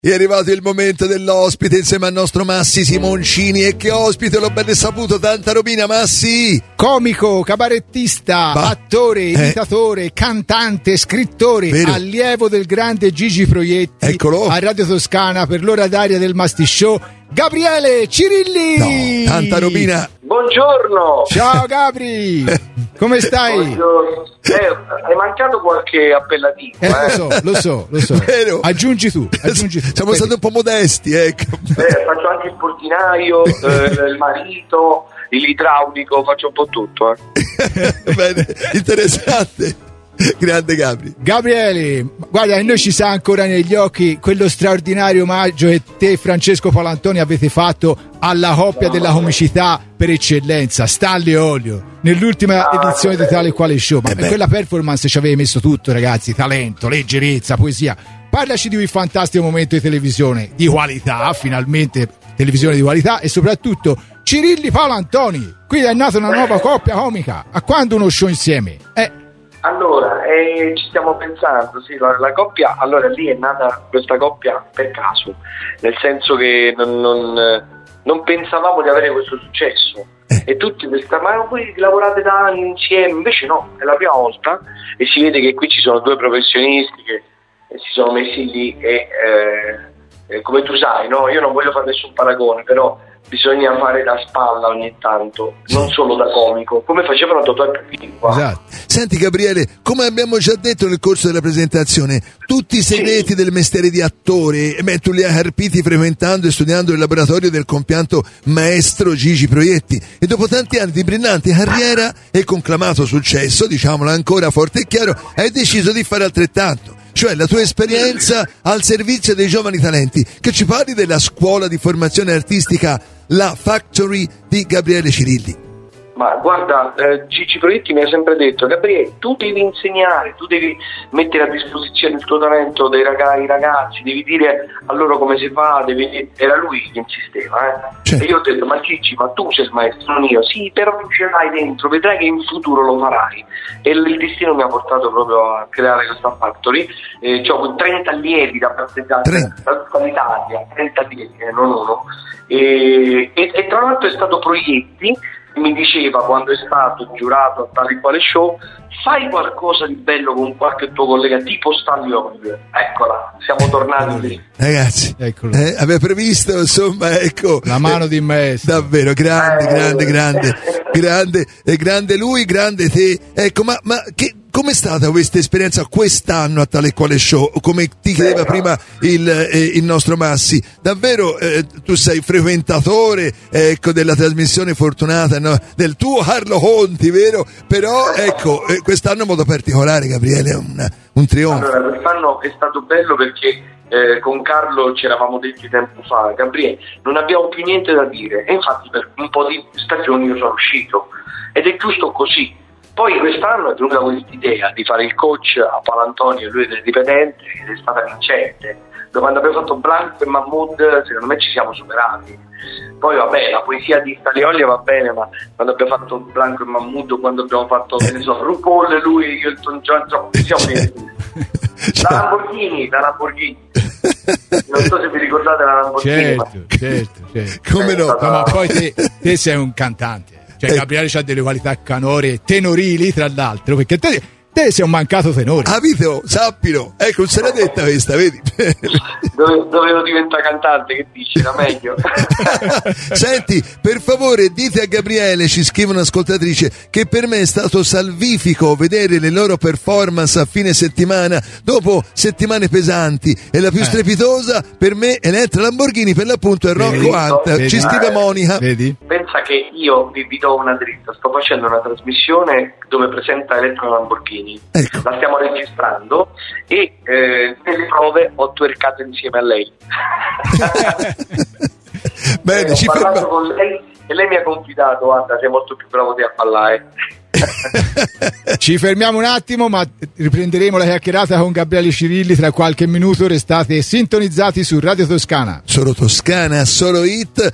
È arrivato il momento dell'ospite insieme al nostro Massi Simoncini. E che ospite, l'ho ben saputo, tanta robina, Massi! Comico, cabarettista, attore, imitatore, cantante, scrittore, Vero. allievo del grande Gigi Proietti. Eccolo. A Radio Toscana per l'ora d'aria del Masti Show, Gabriele Cirilli! No, tanta robina! Buongiorno! Ciao Gabri! Come stai? Buongiorno. Hai mancato qualche appellativo, Lo so. Vero. Aggiungi tu. Siamo stati un po' modesti, ecco. Faccio anche il portinaio, il marito, l'idraulico, faccio un po' tutto. Bene, interessante. Grande Gabri. Gabriele, guarda, a noi ci sa ancora negli occhi quello straordinario omaggio che te, Francesco Palantoni, avete fatto alla coppia della comicità per eccellenza, Stanley e Olio, nell'ultima edizione di Tale Quale Show. Ma per quella performance ci avevi messo tutto, ragazzi: talento, leggerezza, poesia. Parlaci di un fantastico momento di televisione di qualità, finalmente televisione di qualità, e soprattutto Cirilli Palantoni. Qui è nata una nuova coppia comica. A quando uno show insieme? Allora, ci stiamo pensando, sì, la coppia, allora lì è nata questa coppia per caso, nel senso che non pensavamo di avere questo successo. E tutti pensavano, ma voi lavorate da anni insieme, invece no, è la prima volta, e si vede che qui ci sono due professionisti che si sono messi lì e come tu sai, no? Io non voglio fare nessun paragone, però bisogna fare da spalla ogni tanto, non solo da comico, come facevano Totò e Peppino qua. Esatto. Senti Gabriele, come abbiamo già detto nel corso della presentazione, tutti i segreti del mestiere di attore, tu li hai carpiti frequentando e studiando il laboratorio del compianto maestro Gigi Proietti, e dopo tanti anni di brillante carriera e conclamato successo, diciamolo ancora forte e chiaro, hai deciso di fare altrettanto. Cioè la tua esperienza al servizio dei giovani talenti. Che ci parli della scuola di formazione artistica, la Factory di Gabriele Cirilli. Ma guarda, Gigi Proietti mi ha sempre detto: Gabriele, tu devi insegnare, tu devi mettere a disposizione il tuo talento dei ragazzi, devi dire a loro come si fa, era lui che insisteva, Certo. E io ho detto: ma Gigi, ma tu sei il maestro, non io. Sì, però ce l'hai dentro, vedrai che in futuro lo farai. E il destino mi ha portato proprio a creare questa Factory. Ho 30 allievi da parteggiare da tutta l'Italia, 30 allievi, non uno. E tra l'altro è stato Proietti, mi diceva, quando è stato giurato a Tale Quale Show: fai qualcosa di bello con qualche tuo collega tipo Stanley Olio. Eccola, siamo tornati lì. Ragazzi, aveva previsto, insomma, ecco, La mano di maestro. davvero grande lui, grande te. Ecco, ma com'è stata questa esperienza quest'anno a Tale Quale Show? Come ti chiedeva prima il nostro Massi, davvero tu sei frequentatore, ecco, della trasmissione fortunata, no? Del tuo Carlo Conti, vero? Però ecco, quest'anno in modo particolare, Gabriele, è un trionfo. Allora, quest'anno è stato bello perché con Carlo ci eravamo detti tempo fa: Gabriele, non abbiamo più niente da dire, e infatti per un po' di stagioni io sono uscito, ed è giusto così. Poi quest'anno è venuta questa idea di fare il coach a Palantoni, e lui è ripetente, ed è stata vincente. Quando abbiamo fatto Blanco e Mahmood, secondo me ci siamo superati. Poi vabbè, la poesia di Stalioli va bene, ma quando abbiamo fatto Blanco e Mahmood, quando abbiamo fatto, che ne so, RuPaul, lui e Elton John, siamo la Lamborghini. Non so se vi ricordate la Lamborghini. Certo. Come no? Ma poi te sei un cantante. Cioè, Gabriele ha delle qualità tenorili, tra l'altro, perché te sei un mancato tenore. Capito? Sappilo. Ecco, non se l'ha detta questa, vedi? Dovevo diventare cantante, che dici? Era meglio. Senti, per favore, dite a Gabriele, ci scrive un'ascoltatrice, che per me è stato salvifico vedere le loro performance a fine settimana, dopo settimane pesanti, e la più strepitosa per me Elettra Lamborghini, per l'appunto, è Rocco Hunt. Ci scrive Monica. Vedi? Pensa che io vi do una dritta: sto facendo una trasmissione dove presenta Elettra Lamborghini. Ecco. La stiamo registrando e nelle prove ho twerkato insieme a lei. Bene, ho parlato con lei e lei mi ha confidato: guarda, sei molto più bravo te a ballare. Ci fermiamo un attimo, ma riprenderemo la chiacchierata con Gabriele Cirilli tra qualche minuto. Restate sintonizzati su Radio Toscana. Solo Toscana, solo hit.